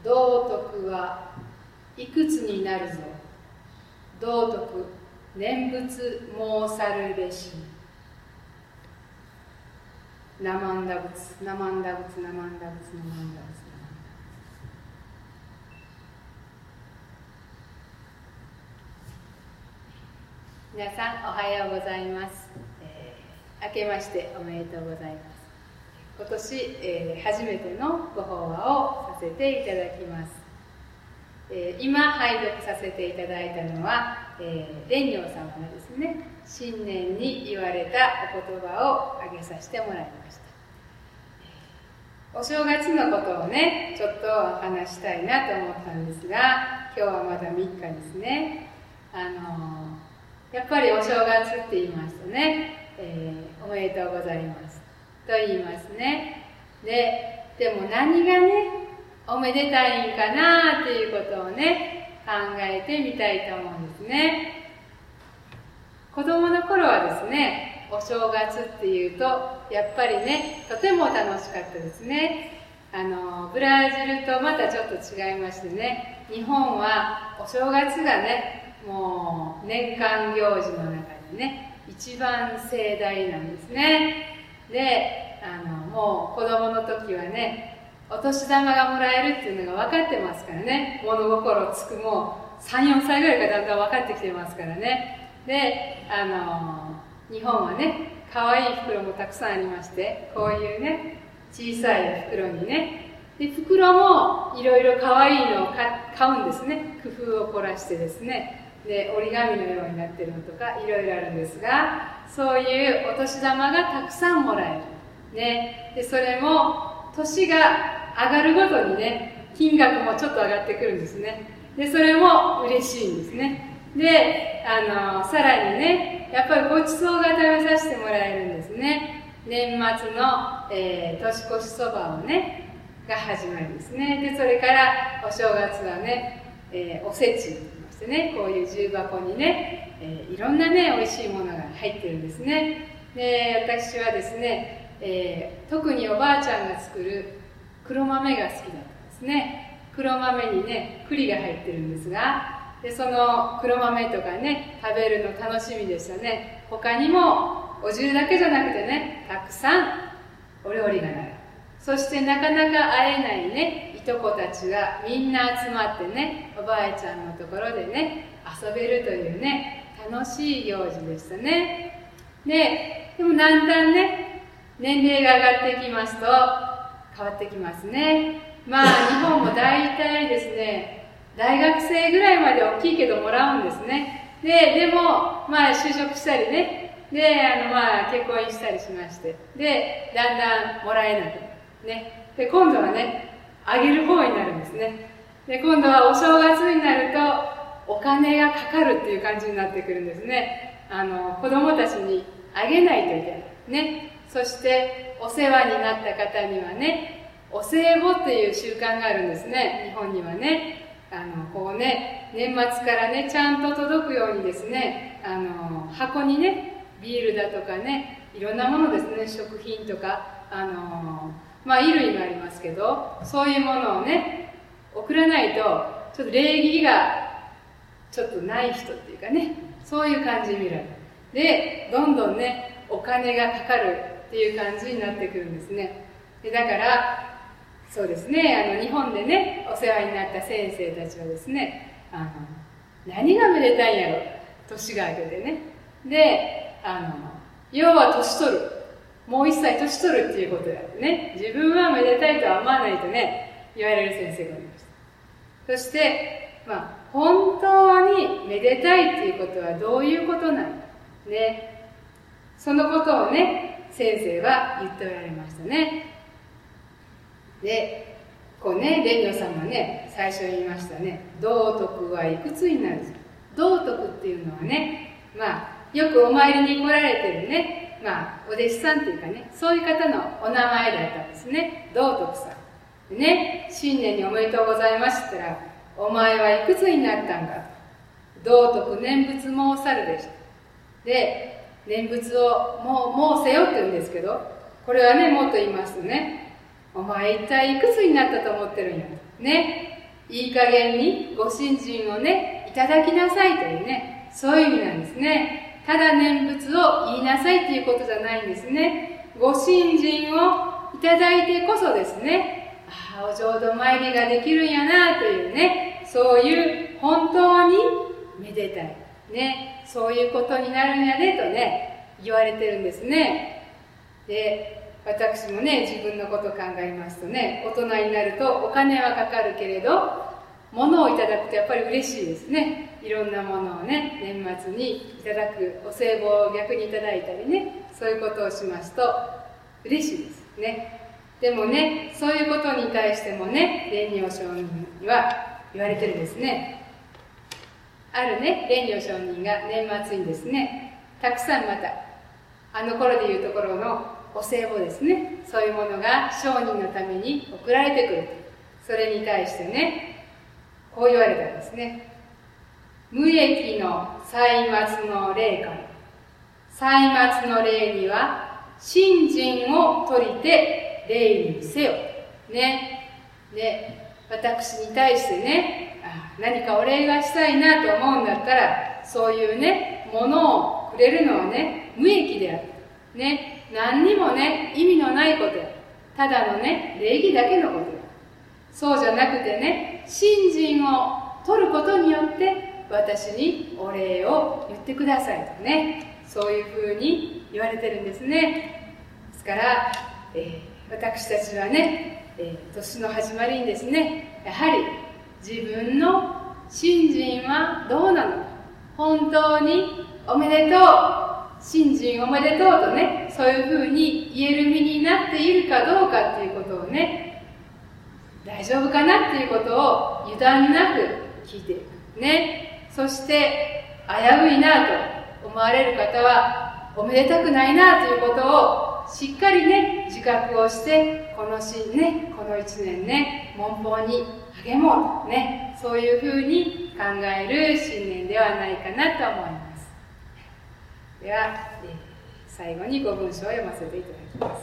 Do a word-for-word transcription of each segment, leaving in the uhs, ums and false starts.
道徳はいくつになるぞ。道徳念仏申さるべし。ナマンダ仏、ナマンダ仏、ナマンダ仏、ナマンダ仏。皆さんおはようございます、えー、明けましておめでとうございます。今年、えー、初めてのご法話をさせていただきます。えー、今拝読させていただいたのは、えー、蓮如様のですね、新年に言われたお言葉を挙げさせてもらいました。お正月のことをね、ちょっと話したいなと思ったんですが、今日はまだみっかですね。あのーやっぱりお正月って言いますとね、えー、おめでとうございますと言いますね。で、でも何がね、おめでたいんかなっていうことをね、考えてみたいと思うんですね。子供の頃はですね、お正月っていうと、やっぱりね、とても楽しかったですね。あの、ブラジルとまたちょっと違いましてね、日本はお正月がね、もう年間行事の中でね、一番盛大なんですね。で、あのもう子供の時はね、お年玉がもらえるっていうのが分かってますからね、物心つくもうさん、よんさいぐらいからだんだん分かってきてますからね。で、あの日本はね、可愛い袋もたくさんありまして、こういうね、小さい袋にね、で袋もいろいろ可愛いのを買うんですね。工夫を凝らしてですね。で折り紙のようになってるのとかいろいろあるんですが、そういうお年玉がたくさんもらえる、ね、でそれも年が上がるごとにね、金額もちょっと上がってくるんですね。でそれも嬉しいんですね。であのさらにね、やっぱりごちそうが食べさせてもらえるんですね。年末の、えー、年越しそばをねが始まりですね。でそれからお正月はね、えー、おせちでね、こういう重箱にね、えー、いろんなね、美味しいものが入ってるんですね。で、私はですね、えー、特におばあちゃんが作る黒豆が好きだったんですね。黒豆にね、栗が入ってるんですが、で、その黒豆とかね、食べるの楽しみでしたね。他にも、お重だけじゃなくてね、たくさんお料理がなる。そしてなかなか会えないね、いとこたちがみんな集まってね、おばあちゃんのところでね、遊べるというね、楽しい行事でしたね。で、でもだんだんね、年齢が上がってきますと、変わってきますね。まあ、日本も大体ですね、大学生ぐらいまで大きいけどもらうんですね。で、でも、まあ、就職したりね、で、あの、まあ、結婚したりしまして、で、だんだんもらえなくね。で、今度はね、あげる方になるんですね。で、今度はお正月になるとお金がかかるっていう感じになってくるんですね。あの子供たちにあげないといけないね。そしてお世話になった方にはね、お歳暮っていう習慣があるんですね。日本にはね、あのこうね、年末からね、ちゃんと届くようにですね、あの箱にね、ビールだとかね、いろんなものですね、食品とか、あのまあ衣類がありますけど、そういうものをね、送らないとちょっと礼儀がちょっとない人っていうかね、そういう感じに見られる。でどんどんね、お金がかかるっていう感じになってくるんですね。でだからそうですね、あの日本でね、お世話になった先生たちはですね、あの何がめでたいんやろ、年が明けてね。であの要は年取る、もう一歳年取るっていうことだってね、自分はめでたいとは思わないとね、言われる先生がいました。そして、まあ、本当にめでたいっていうことはどういうことなのかね、そのことをね、先生は言っておられましたね。で、こうね、蓮如さんがね、最初に言いましたね、道徳はいくつになるぞ。道徳っていうのはね、まあ、よくお参りに来られてるね、まあ、お弟子さんっていうかね、そういう方のお名前だったんですね。道徳さん。でね、新年におめでとうございますって言ったら、お前はいくつになったんかと。道徳念仏申さるでした。で、念仏をもう申せよって言うんですけど、これはね、もっと言いますとね、お前一体いくつになったと思ってるんやと。ね。 いい加減にご信心をね、いただきなさいというね、そういう意味なんですね。ただ念仏を言いなさいということじゃないんですね。ご信心をいただいてこそですね、ああ、お浄土参りができるんやなというね、そういう本当にめでたい、ね、そういうことになるんやでとね、言われてるんですね。で、私もね、自分のことを考えますとね、大人になるとお金はかかるけれど、物をいただくとやっぱり嬉しいですね。いろんなものをね、年末にいただく、お歳暮を逆にいただいたりね、そういうことをしますと嬉しいですね。でもね、そういうことに対してもね、蓮如上人には言われてるんですね。あるね、蓮如上人が年末にですね、たくさんまた、あの頃でいうところのお歳暮ですね、そういうものが商人のために送られてくる。それに対してね、こう言われたんですね。無益の歳末の礼から、歳末の礼には信心を取りて礼にせよ。ね。で、私に対してね、あ、何かお礼がしたいなと思うんだったら、そういうね、ものをくれるのはね、無益である。ね。何にもね、意味のないことや。ただのね、礼儀だけのことや。そうじゃなくてね、信心を取ることによって私にお礼を言ってくださいとね、そういうふうに言われてるんですね。ですから、えー、私たちはね、えー、年の始まりにですね、やはり自分の信心はどうなのか、本当におめでとう、信心おめでとうとね、そういうふうに言える身になっているかどうかっていうことをね、大丈夫かなっていうことを油断なく聞いていくね。そして危ういなと思われる方はおめでたくないなということをしっかりね、自覚をして、このしね、この一年ね、門法に励もうとね、そういうふうに考える新年ではないかなと思います。では、えー、最後にご文章を読ませていただきます。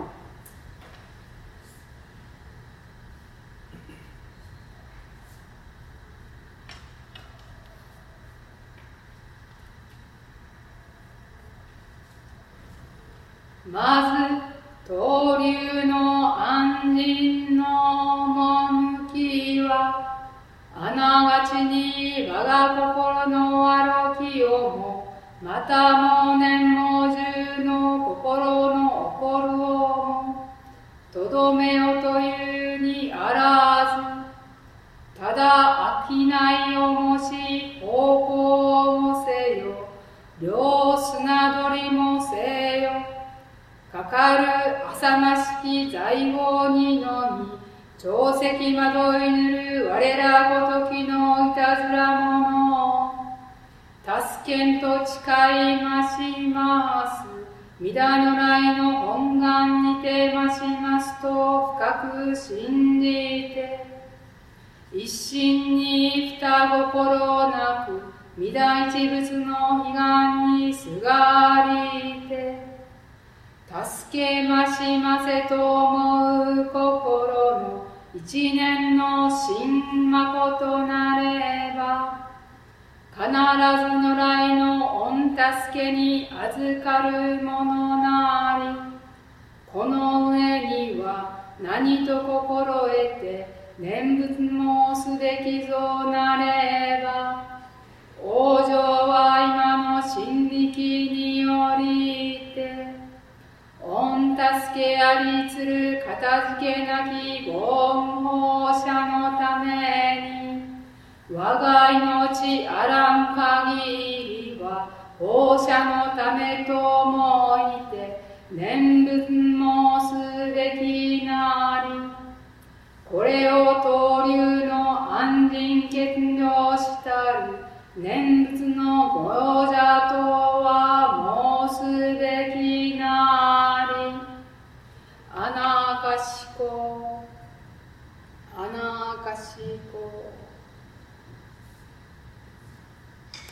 まず東流の安心の趣は、あながちに我が心のあろきをも、またも年も中の心の起こるをも、とどめよというにあらず、ただ商いをもし方向をもせよ、両砂取りもせよ、かかる浅ましき財宝にのみ、長石惑いぬる我らごときのいたずら者を、助けんと誓いまします。御陀如来の本願にてましますと深く信じて、一心に二心なく、御陀一仏の悲願にすがりて、助けましませと思う心の一年の真誠なれば、必ず如来の御助けに預かるものなり、この上には何と心得て念仏申すべきぞなれば、往生は今の真力によりて、御助けありつる片付けなきご恩報者のために、我が命あらん限りは報者のためと思いて念仏申すべきなり、これを当流の安心欠如したる念仏のご者とは申すべきなり、あなかしこ、あなかしこ。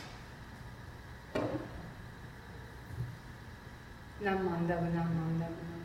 何万ダブ何万ダブ